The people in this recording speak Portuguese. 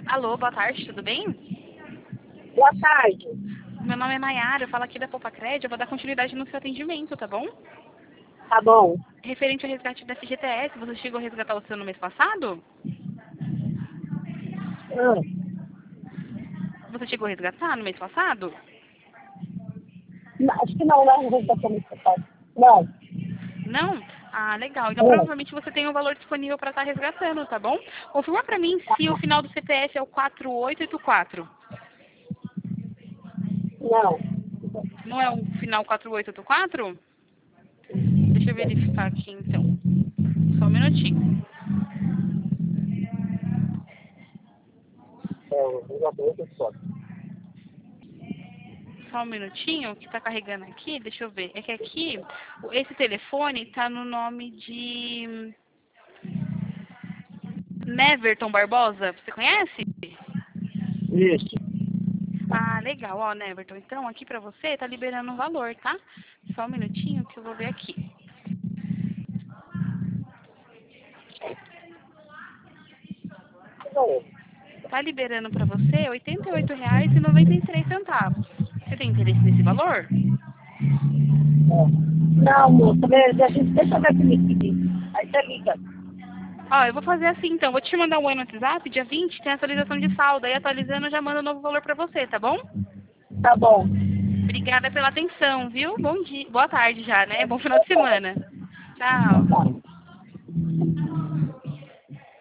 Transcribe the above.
Alô, boa tarde, tudo bem? Boa tarde. Meu nome é Maiara, eu falo aqui da Popacred, eu vou dar continuidade no seu atendimento, tá bom? Tá bom. Referente ao resgate da FGTS, você chegou a resgatar o seu no mês passado? Você chegou a resgatar no mês passado? Acho que não, né? Não. Não? Ah, legal. Então provavelmente você tem um valor disponível para estar resgatando, tá bom? Confirma para mim se o final do CPF é o 4884. Não. Não é o final 4884? Deixa eu verificar aqui então. Só um minutinho. Só um minutinho, que tá carregando aqui, deixa eu ver. É que aqui, esse telefone tá no nome de Neverton Barbosa. Você conhece? Isso. Ah, legal, ó, Neverton. Então, aqui pra você, tá liberando o valor, tá? Só um minutinho que eu vou ver aqui. Tá liberando pra você R$ 88,93. Você tem interesse nesse valor? Não, moça, deixa eu ver aqui. Aí você liga. Ó, eu vou fazer assim então. Vou te mandar um oi no WhatsApp, dia 20, tem atualização de saldo. Aí atualizando, eu já mando um novo valor pra você, tá bom? Tá bom. Obrigada pela atenção, viu? Bom dia, boa tarde já, né? Bom final de semana. Tchau. Tá.